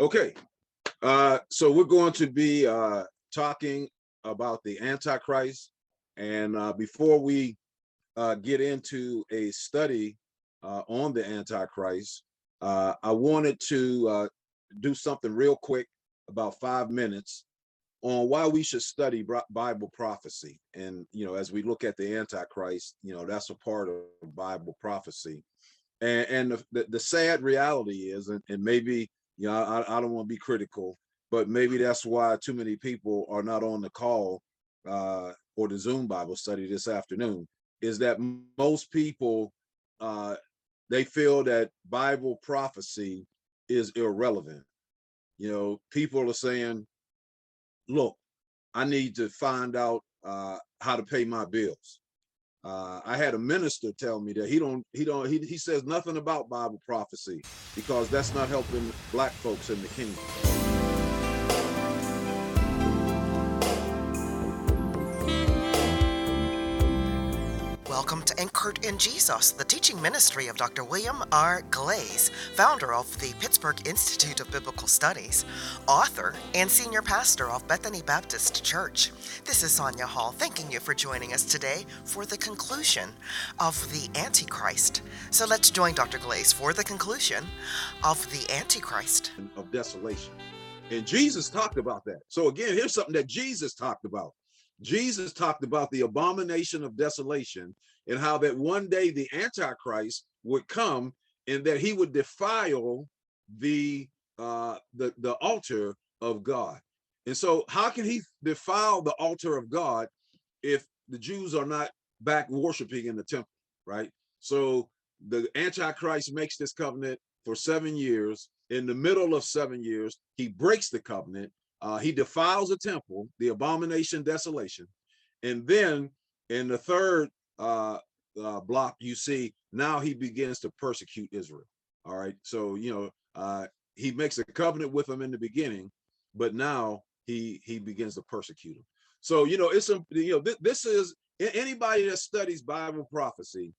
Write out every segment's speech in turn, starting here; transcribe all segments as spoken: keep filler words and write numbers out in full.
Okay, uh, so we're going to be uh, talking about the Antichrist. And uh, before we uh, get into a study uh, on the Antichrist, uh, I wanted to uh, do something real quick, about five minutes, on why we should study Bible prophecy. And, you know, as we look at the Antichrist, you know, that's a part of Bible prophecy. And, and the, the, the sad reality is, and, and maybe, you know, I, I don't want to be critical, but maybe that's why too many people are not on the call uh, or the Zoom Bible study this afternoon, is that most people, uh, they feel that Bible prophecy is irrelevant. You know, people are saying, look, I need to find out uh, how to pay my bills. Uh, I had a minister tell me that he don't, he don't, he, he says nothing about Bible prophecy because that's not helping Black folks in the kingdom. Welcome to Anchored in Jesus, the teaching ministry of Doctor William R. Glaze, founder of the Pittsburgh Institute of Biblical Studies, author, and senior pastor of Bethany Baptist Church. This is Sonia Hall, thanking you for joining us today for the conclusion of the Antichrist. So let's join Doctor Glaze for the conclusion of the Antichrist. Of desolation. And Jesus talked about that. So again, here's something that Jesus talked about. Jesus talked about the abomination of desolation and how that one day the Antichrist would come and that he would defile the uh, the, the altar of God. And so how can he defile the altar of God if the Jews are not back worshiping in the temple, right? So the Antichrist makes this covenant for seven years. In the middle of seven years, he breaks the covenant. Uh, he defiles the temple, the abomination, desolation. And then in the third uh, uh, block, you see now he begins to persecute Israel. All right. So, you know, uh, he makes a covenant with them in the beginning, but now he he begins to persecute them. So, you know, it's, a, you know, th this is anybody that studies Bible prophecy,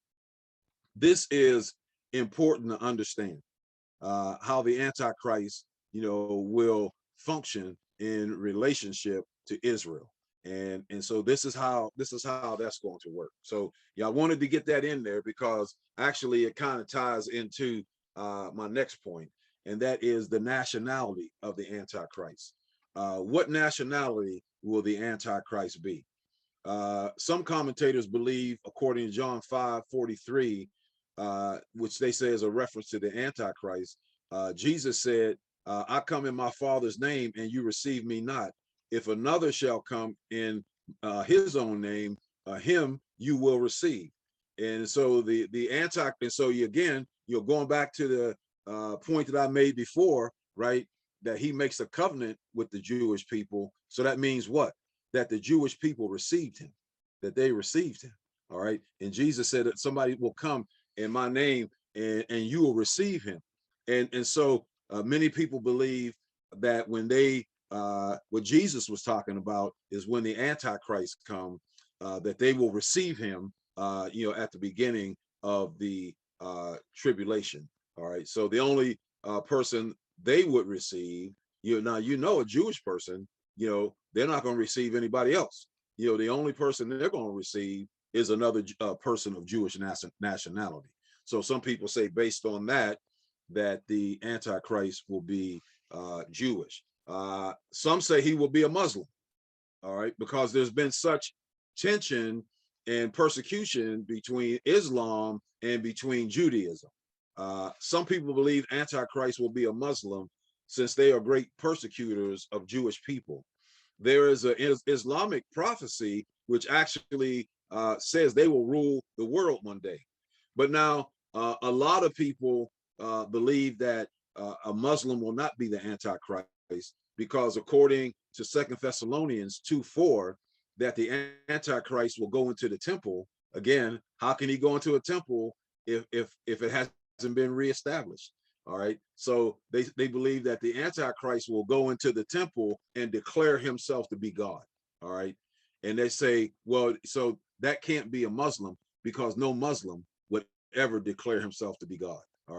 this is important to understand uh, how the Antichrist, you know, will function in relationship to Israel. And, and so this is how this is how that's going to work. So yeah, I wanted to get that in there because actually it kind of ties into uh, my next point, and that is the nationality of the Antichrist. Uh, what nationality will the Antichrist be? Uh, some commentators believe, according to John five forty-three, uh, which they say is a reference to the Antichrist, uh, Jesus said, uh, I come in my Father's name and you receive me not. If another shall come in uh, his own name, uh, him you will receive. And so the the anti, and so you again, you're going back to the uh, point that I made before, right? That he makes a covenant with the Jewish people. So that means what? That the Jewish people received him, that they received him. All right. And Jesus said that somebody will come in my name and, and you will receive him. And, and so uh, many people believe that when they, uh, what Jesus was talking about is when the Antichrist come, uh, that they will receive him, uh, you know, at the beginning of the uh, tribulation. All right. So the only uh, person they would receive, you know, now, you know, a Jewish person, you know, they're not going to receive anybody else. You know, the only person they're going to receive is another uh, person of Jewish nationality. So some people say based on that, that the Antichrist will be uh, Jewish. Uh, some say he will be a Muslim, all right, because there's been such tension and persecution between Islam and between Judaism. Uh, some people believe Antichrist will be a Muslim since they are great persecutors of Jewish people. There is an Islamic prophecy which actually uh, says they will rule the world one day. But now uh, a lot of people uh, believe that uh, a Muslim will not be the Antichrist because according to Second Thessalonians two four, that the Antichrist will go into the temple. Again, how can he go into a temple if if if it hasn't been reestablished? All right. So they, they believe that the Antichrist will go into the temple and declare himself to be God. All right. And they say, well, so that can't be a Muslim because no Muslim would ever declare himself to be God. All right.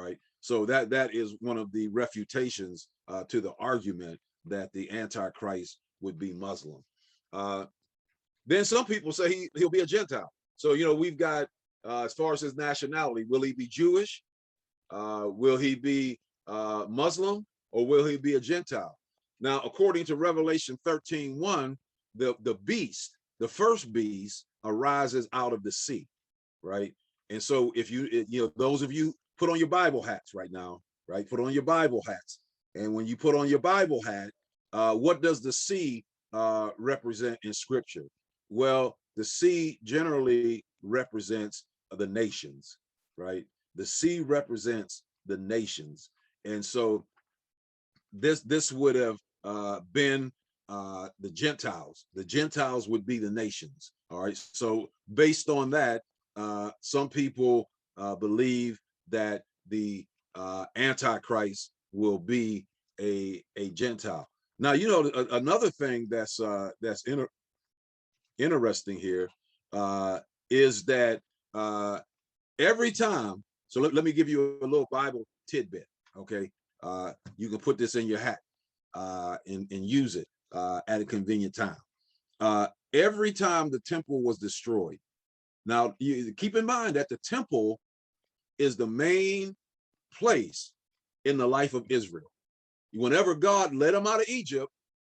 So that that is one of the refutations uh, to the argument that the Antichrist would be Muslim. Uh, then some people say he, he'll be a Gentile. So, you know, we've got, uh, as far as his nationality, will he be Jewish? Uh, will he be uh, Muslim, or will he be a Gentile? Now, according to Revelation thirteen one, the, the beast, the first beast, arises out of the sea, right? And so if you, you know, those of you put on your Bible hats right now, right? Put on your Bible hats. And when you put on your Bible hat, uh, what does the sea uh, represent in scripture? Well, the sea generally represents the nations, right? The sea represents the nations. And so this, this would have uh, been uh, the Gentiles. The Gentiles would be the nations, all right? So based on that, uh, some people uh, believe that the uh, Antichrist will be a, a Gentile. Now, you know, a, another thing that's uh, that's inter interesting here uh, is that uh, every time, so let, let me give you a little Bible tidbit, okay? Uh, you can put this in your hat uh, and, and use it uh, at a convenient time. Uh, every time the temple was destroyed, now you keep in mind that the temple is the main place in the life of Israel. Whenever God led them out of Egypt,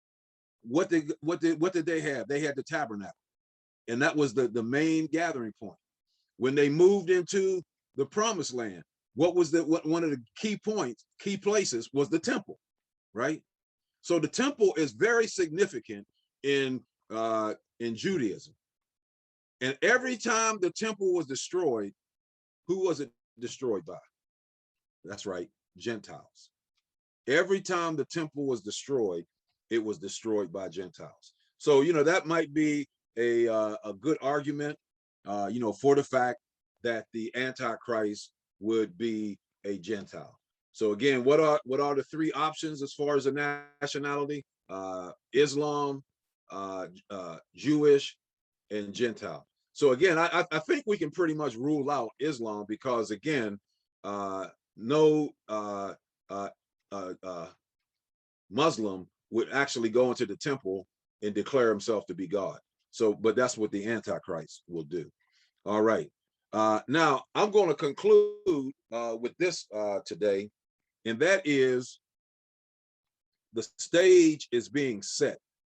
what did what did what did they have? They had the tabernacle, and that was the the main gathering point. When they moved into the promised land, what was the what one of the key points, key places was the temple, right? So the temple is very significant in uh, in Judaism. And every time the temple was destroyed, who was it destroyed by? That's right, Gentiles. Every time the temple was destroyed, it was destroyed by Gentiles. So, you know, that might be a, uh, a good argument, uh, you know, for the fact that the Antichrist would be a Gentile. So again, what are what are the three options as far as the nationality? Uh, Islam, uh, uh, Jewish, and Gentile. So again, I, I think we can pretty much rule out Islam because again, uh, no uh, uh, uh, uh, Muslim would actually go into the temple and declare himself to be God. So, but that's what the Antichrist will do. All right. Uh, now, I'm going to conclude uh, with this uh, today, and that is the stage is being set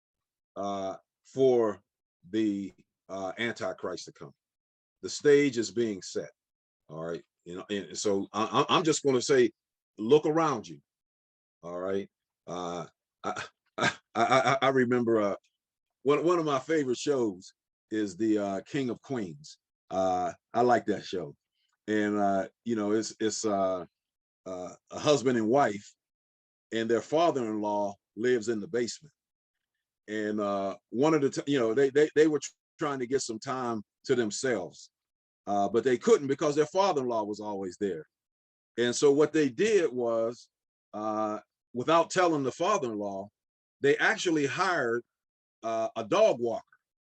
uh, for the uh, Antichrist to come. The stage is being set. All right. You know, and so I, I'm just going to say, look around you. All right. Uh, I, I, I, I remember uh, one, one of my favorite shows is the uh, King of Queens. Uh, I like that show. And, uh, you know, it's, it's uh, uh, a husband and wife, and their father-in-law lives in the basement. And uh, one of the, you know, they, they, they were trying to get some time to themselves, uh, but they couldn't because their father-in-law was always there. And so what they did was, uh, without telling the father-in-law, they actually hired uh, a dog walker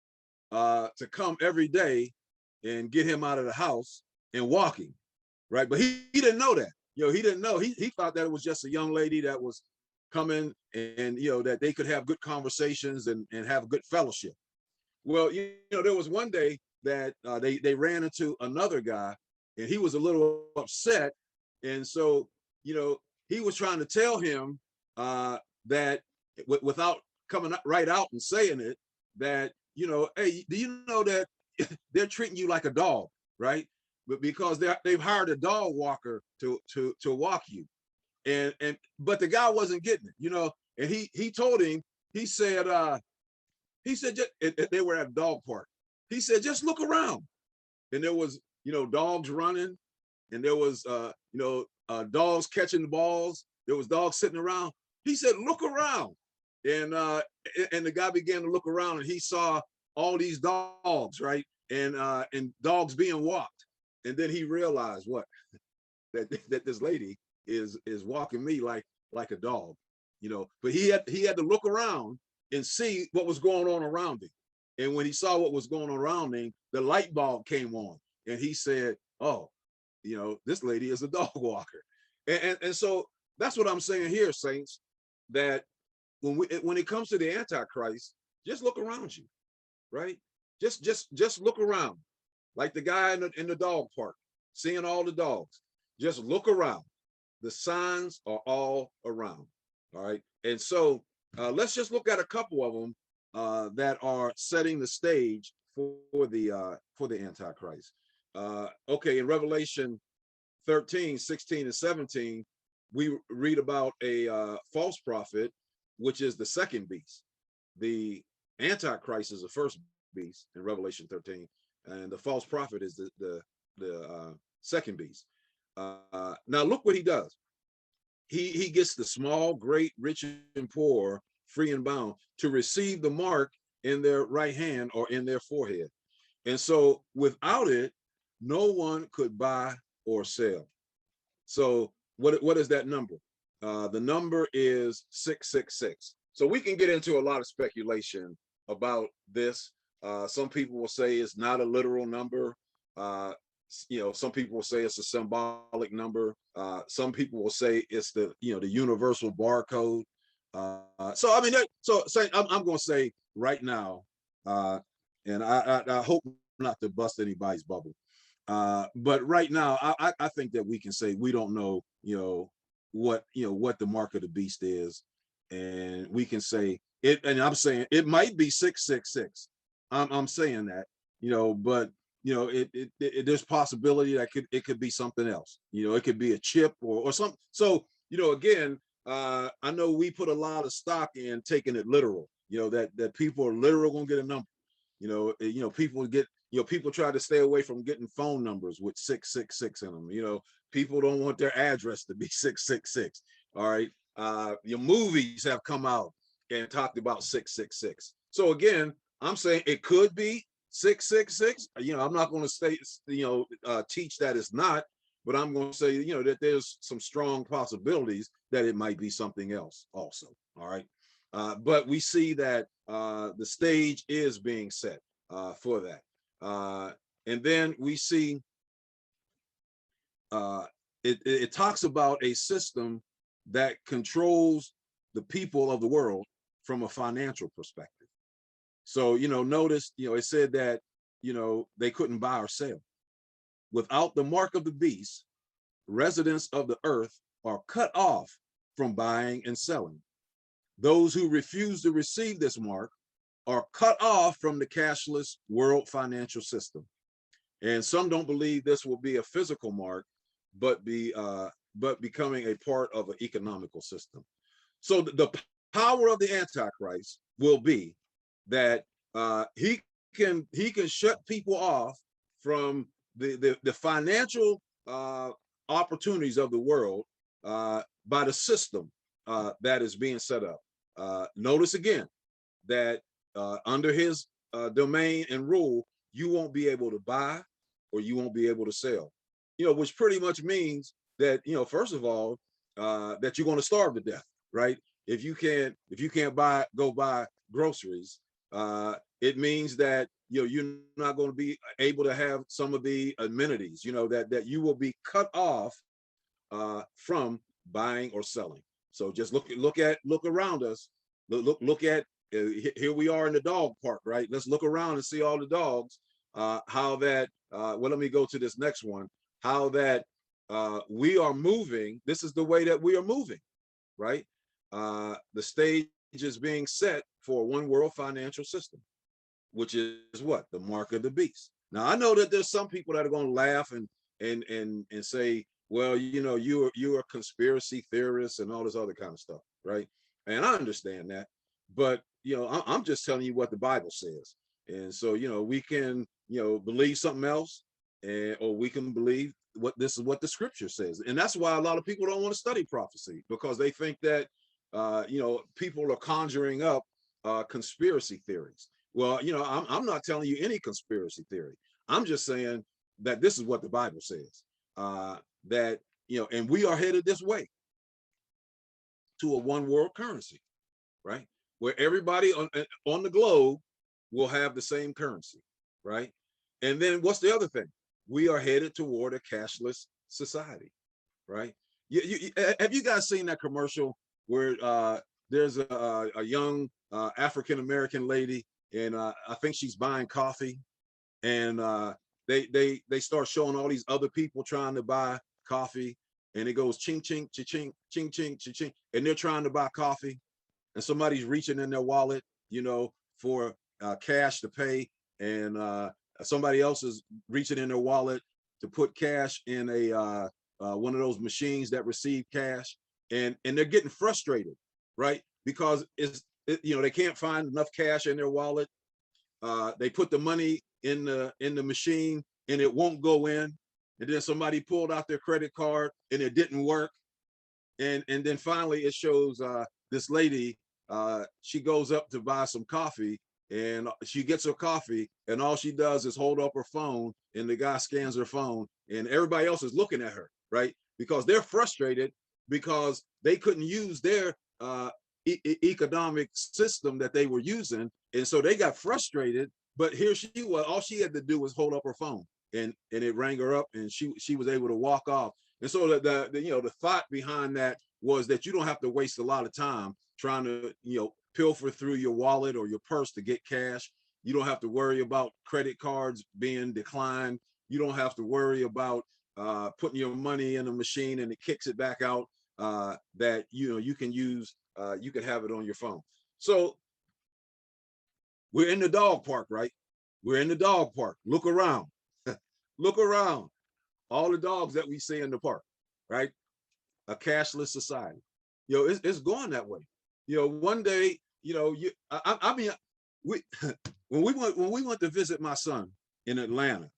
uh, to come every day and get him out of the house and walking, right? But he, he didn't know that. You know, he didn't know. He, he thought that it was just a young lady that was coming and, you know, that they could have good conversations and, and have good fellowship. Well, you know, there was one day that uh, they, they ran into another guy, and he was a little upset. And so, you know, he was trying to tell him uh, that w without coming right out and saying it, that, you know, hey, do you know that they're treating you like a dog, right? But because they they've hired a dog walker to to to walk you, and and but the guy wasn't getting it, you know. And he he told him, he said, uh, he said just, they were at a dog park. He said, just look around, and there was, you know, dogs running, and there was uh, you know, uh, dogs catching the balls. There was dogs sitting around. He said, look around, and uh, and the guy began to look around, and he saw all these dogs, right, and uh, and dogs being walked. And then he realized what that that this lady is is walking me like like a dog, you know. But he had he had to look around and see what was going on around him. And when he saw what was going on around him, the light bulb came on, and he said, "Oh, you know, this lady is a dog walker." And, and, and so that's what I'm saying here, saints, that when we when it comes to the Antichrist, just look around you, right? Just just just look around, like the guy in the, in the dog park, seeing all the dogs. Just look around. The signs are all around. All right. And so uh, let's just look at a couple of them uh, that are setting the stage for, for the uh, for the Antichrist. Uh, okay, in Revelation thirteen, sixteen, and seventeen, we read about a uh, false prophet, which is the second beast. The Antichrist is the first beast in Revelation thirteen, and the false prophet is the the, the uh, second beast. Uh, now look what he does. He he gets the small, great, rich, and poor, free and bound, to receive the mark in their right hand or in their forehead. And so without it, no one could buy or sell. So what, what is that number? Uh, the number is six six six. So we can get into a lot of speculation about this. Uh, some people will say it's not a literal number. Uh, you know, some people will say it's a symbolic number. Uh, some people will say it's the, you know, the universal barcode. Uh, so, I mean, that, so say, I'm, I'm going to say right now, uh, and I, I, I hope not to bust anybody's bubble. Uh, but right now, I, I think that we can say we don't know, you know, what, you know, what the mark of the beast is. And we can say it, and I'm saying it might be six six six. I'm, I'm saying that, you know, but you know, it, it, it there's possibility that could it could be something else. You know, it could be a chip or or something. So, you know, again, uh, I know we put a lot of stock in taking it literal. You know, that that people are literal gonna get a number. You know, you know, people get, you know, people try to stay away from getting phone numbers with six six six in them. You know, people don't want their address to be six six six. All right. Uh, your movies have come out and talked about six six six. So again, I'm saying it could be six six six. You know, I'm not going to state, you know, uh, teach that it's not, but I'm going to say, you know, that there's some strong possibilities that it might be something else also. All right. Uh, but we see that uh, the stage is being set uh, for that. Uh, and then we see uh, it, it talks about a system that controls the people of the world from a financial perspective. So, you know, notice, you know, it said that, you know, they couldn't buy or sell. Without the mark of the beast, residents of the earth are cut off from buying and selling. Those who refuse to receive this mark are cut off from the cashless world financial system. And some don't believe this will be a physical mark, but be uh, but becoming a part of an economical system. So the power of the Antichrist will be that uh, he can he can shut people off from the the, the financial uh, opportunities of the world uh, by the system uh, that is being set up. Uh, notice again that uh, under his uh, domain and rule, you won't be able to buy or you won't be able to sell. You know, which pretty much means that, you know, first of all, uh, that you're going to starve to death, right? If you can't, if you can't buy, go buy groceries, uh, it means that, you know, you're not going to be able to have some of the amenities, you know, that that you will be cut off uh, from buying or selling. So just look, look at, look around us, look, look, look at, uh, here we are in the dog park, right? Let's look around and see all the dogs, uh, how that, uh, well, let me go to this next one, how that uh, we are moving. This is the way that we are moving, right? Uh, the stage is being set for one world financial system, which is what? The mark of the beast. Now, I know that there's some people that are going to laugh and and and and say, well, you know, you're you're a conspiracy theorist and all this other kind of stuff, right? And I understand that, but you know, I, I'm just telling you what the Bible says. And so, you know, we can, you know, believe something else, and or we can believe what this is what the scripture says. And that's why a lot of people don't want to study prophecy, because they think that uh, you know, people are conjuring up uh, conspiracy theories. Well, you know, I'm, I'm not telling you any conspiracy theory. I'm just saying that this is what the Bible says, uh, that, you know, and we are headed this way to a one world currency, right? Where everybody on, on the globe will have the same currency, right? And then what's the other thing? We are headed toward a cashless society, right? You, you, you- uh, have you guys seen that commercial where uh, there's a, a young uh, African American lady, and uh, I think she's buying coffee, and uh, they they they start showing all these other people trying to buy coffee, and it goes ching ching ching ching ching ching ching ching, and they're trying to buy coffee, and somebody's reaching in their wallet, you know, for uh, cash to pay, and uh, somebody else is reaching in their wallet to put cash in a uh, uh, one of those machines that receive cash, and and they're getting frustrated, right? Because it's it, you know, they can't find enough cash in their wallet. Uh, they put the money in the in the machine and it won't go in, and then somebody pulled out their credit card and it didn't work, and and then finally it shows uh, this lady. Uh, she goes up to buy some coffee, and she gets her coffee, and all she does is hold up her phone, and the guy scans her phone, and everybody else is looking at her, right? Because they're frustrated because they couldn't use their uh, e economic system that they were using, and so they got frustrated. But here she was, all she had to do was hold up her phone, and and it rang her up, and she she was able to walk off. And so the, the, the you know the thought behind that was that you don't have to waste a lot of time trying to you know pilfer through your wallet or your purse to get cash. You don't have to worry about credit cards being declined. You don't have to worry about uh, putting your money in a machine and it kicks it back out. Uh, that you know you can use. Uh, you can have it on your phone. So we're in the dog park, right? We're in the dog park. Look around. Look around. All the dogs that we see in the park, right? A cashless society. You know, it's, it's going that way. You know, one day, you know, you I, I mean, we when we went when we went to visit my son in Atlanta,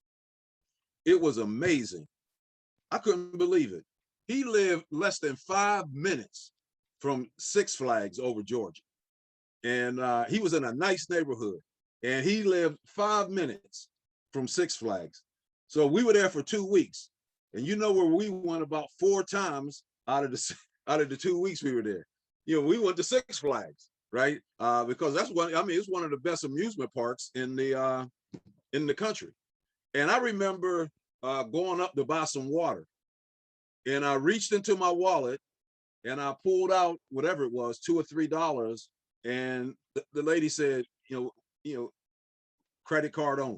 it was amazing. I couldn't believe it. He lived less than five minutes from Six Flags over Georgia, and uh, he was in a nice neighborhood, and he lived five minutes from Six Flags. So we were there for two weeks, and you know where we went about four times out of the out of the two weeks we were there. You know, we went to Six Flags, right? Uh, because that's one. I mean, it's one of the best amusement parks in the uh, in the country. And I remember uh, going up to buy some water, and I reached into my wallet and I pulled out whatever it was, two or three dollars, and the, the lady said, you know, you know, credit card only,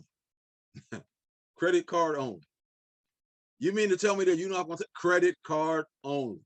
credit card only. You mean to tell me that you're not going to credit card only?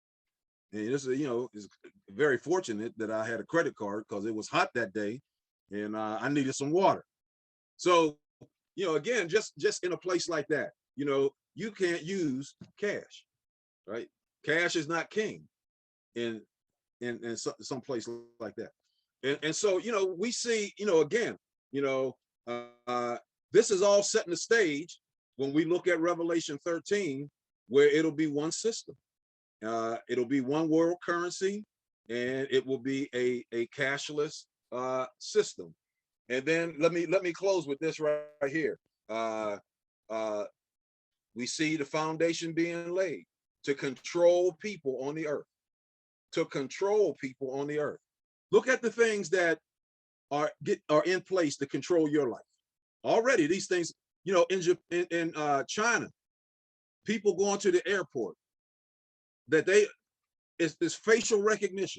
And this is, you know, is very fortunate that I had a credit card because it was hot that day, and uh, I needed some water. So, you know, again, just just in a place like that, you know, you can't use cash, right? Cash is not king in in, in some, some place like that. And, and so, you know, we see, you know, again, you know, uh, this is all setting the stage when we look at Revelation thirteen, where it'll be one system. Uh, it'll be one world currency, and it will be a, a cashless uh, system. And then let me let me close with this right, right here. Uh, uh, we see the foundation being laid to control people on the earth, to control people on the earth. Look at the things that are get are in place to control your life. Already, these things, you know, in in, in uh, China, people going to the airport, that they it's this facial recognition,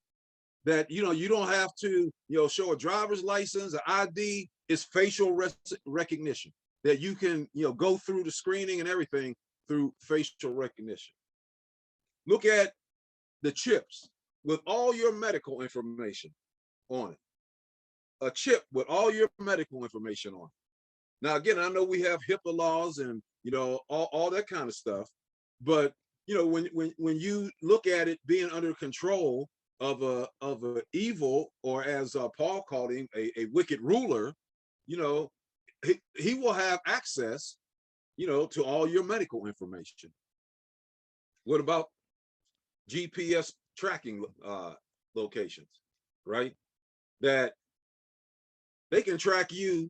that you know you don't have to you know show a driver's license, an I D. It's facial recognition, that you can you know go through the screening and everything through facial recognition. Look at the chips with all your medical information on it. A chip with all your medical information on it. Now, again, I know we have HIPAA laws and you know all, all that kind of stuff, but you know when when when you look at it being under control of a of a evil, or as uh, Paul called him, a, a wicked ruler, you know, he, he will have access, you know, to all your medical information. What about G P S tracking uh, locations, right? That they can track you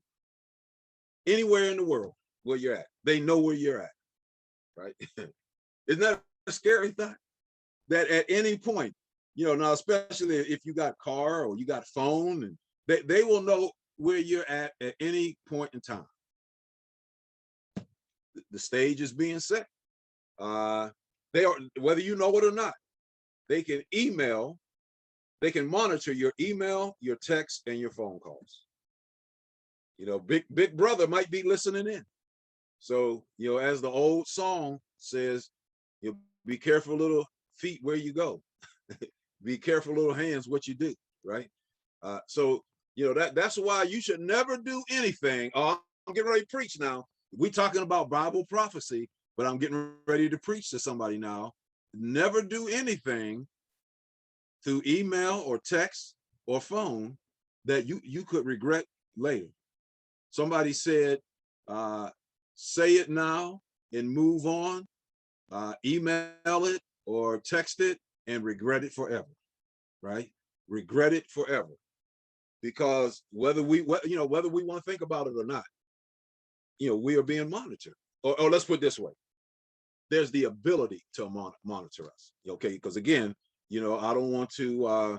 anywhere in the world where you're at. They know where you're at, right? Isn't that a scary thought? That at any point, you know, now especially if you got car or you got phone, and they, they will know where you're at at any point in time. The stage is being set. Uh, They are, whether you know it or not, they can email, they can monitor your email, your text, and your phone calls. You know, big big brother might be listening in. So, you know, as the old song says, you know, be careful, little feet, where you go. Be careful, little hands, what you do, right? Uh, so, you know, that that's why you should never do anything. Oh, I'm getting ready to preach now. We talking about Bible prophecy, but I'm getting ready to preach to somebody now. Never do anything through email or text or phone that you you could regret later. Somebody said, uh, say it now and move on, uh, email it or text it and regret it forever, right? Regret it forever. Because whether we, you know, whether we want to think about it or not, you know, we are being monitored. Or, or let's put it this way, there's the ability to mon monitor us, okay? Because again, you know, I don't want to uh,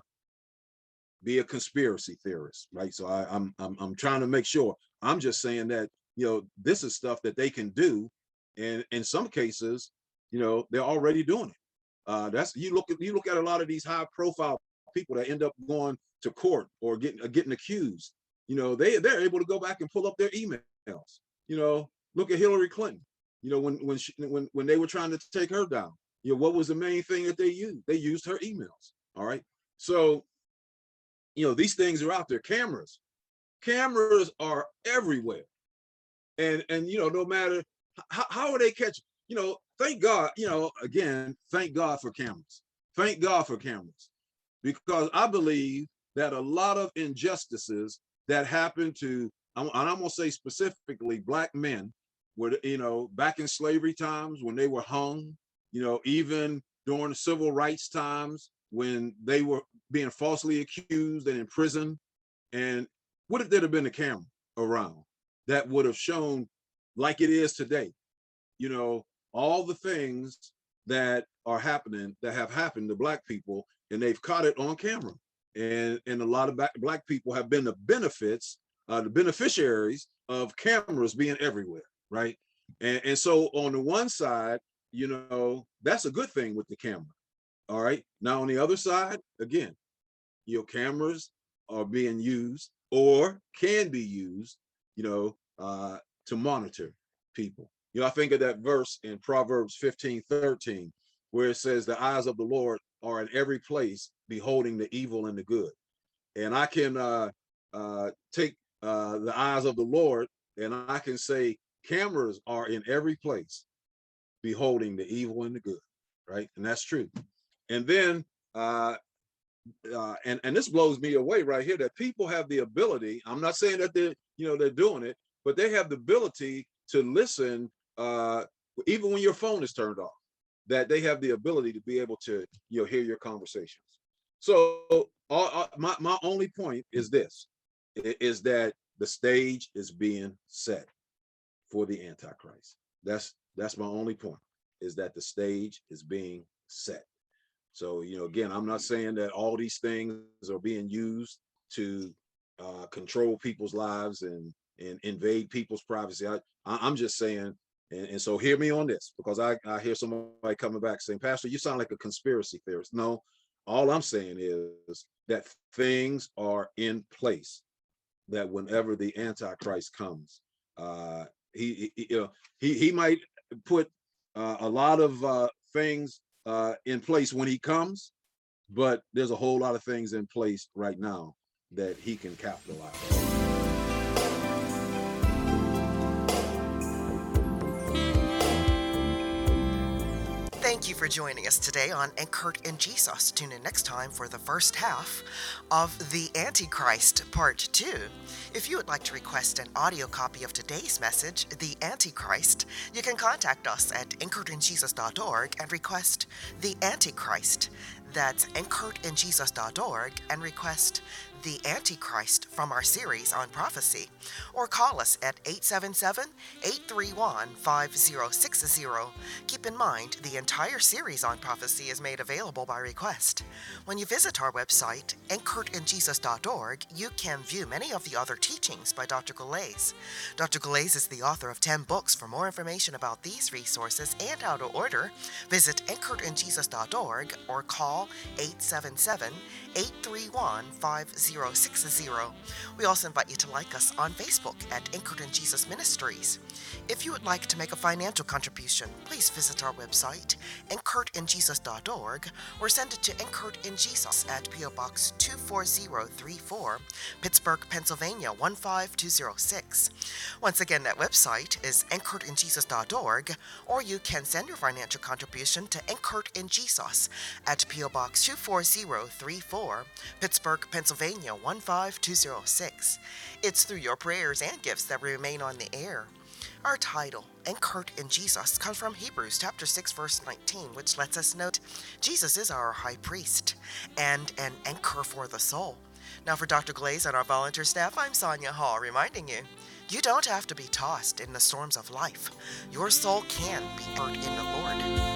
be a conspiracy theorist, right? So I, I'm, I'm I'm trying to make sure. I'm just saying that, you know, this is stuff that they can do, and in some cases, you know, they're already doing it. Uh, that's you look at you look at a lot of these high-profile people that end up going to court or getting uh, getting accused. You know, they they're able to go back and pull up their emails. You know, look at Hillary Clinton. You know, when when she, when when they were trying to take her down, you know, what was the main thing that they used? They used her emails. All right, so you know, these things are out there. Cameras, cameras are everywhere, and and you know, no matter how, how are they catching? You know, thank God. You know, again, thank God for cameras. Thank God for cameras, because I believe that a lot of injustices that happen to, and I'm gonna say specifically black men, were, you know, back in slavery times when they were hung, you know, even during the civil rights times when they were being falsely accused and imprisoned. And what if there had been a camera around that would have shown, like it is today, you know, all the things that are happening, that have happened to black people, and they've caught it on camera. And, and a lot of black, black people have been the benefits, uh, the beneficiaries of cameras being everywhere, right? And, and so on the one side, you know, that's a good thing with the camera. All right. Now on the other side, again, your cameras are being used or can be used, you know, uh, to monitor people. You know, I think of that verse in Proverbs fifteen thirteen, where it says, the eyes of the Lord are in every place, beholding the evil and the good. And I can uh, uh, take uh, the eyes of the Lord and I can say cameras are in every place, beholding the evil and the good, right? And that's true. And then, uh, uh, and, and this blows me away right here, that people have the ability, I'm not saying that they're, you know, they're doing it, but they have the ability to listen, uh, even when your phone is turned off, that they have the ability to be able to, you know, hear your conversations. So uh, uh, my, my only point is this, is that the stage is being set for the Antichrist. That's, that's my only point, is that the stage is being set. So, you know, again, I'm not saying that all these things are being used to uh, control people's lives and, and invade people's privacy. I, I'm just saying, and, and so hear me on this, because I, I hear somebody coming back saying, Pastor, you sound like a conspiracy theorist. No, all I'm saying is that things are in place, that whenever the Antichrist comes, uh, he, he, you know, he, he might put uh, a lot of uh, things uh, in place when he comes, but there's a whole lot of things in place right now that he can capitalize on. Thank you for joining us today on Anchored in Jesus. Tune in next time for the first half of The Antichrist Part two. If you would like to request an audio copy of today's message, The Antichrist, you can contact us at anchored in jesus dot org and request The Antichrist. That's anchored in jesus dot org and request The Antichrist from our series on prophecy, or call us at eight seven seven, eight three one, five zero six zero. Keep in mind, the entire series on prophecy is made available by request. When you visit our website, anchored in jesus dot org, you can view many of the other teachings by Doctor Galais. Doctor Galais is the author of ten books. For more information about these resources and how to order, visit anchored in jesus dot org or call eight seven seven, eight three one, five zero six zero. We also invite you to like us on Facebook at Anchored in Jesus Ministries. If you would like to make a financial contribution, please visit our website, anchored in jesus dot org, or send it to Anchored in Jesus at P O Box two four zero three four, Pittsburgh, Pennsylvania one five two zero six. Once again, that website is anchored in jesus dot org, or you can send your financial contribution to Anchored in Jesus at P O Box two four zero three four, Pittsburgh, Pennsylvania one five two zero six. It's through your prayers and gifts that we remain on the air. Our title, Anchored in Jesus, comes from Hebrews chapter six, verse nineteen, which lets us note Jesus is our high priest and an anchor for the soul. Now for Doctor Galais and our volunteer staff, I'm Sonia Hall, reminding you, you don't have to be tossed in the storms of life. Your soul can be anchored in the Lord.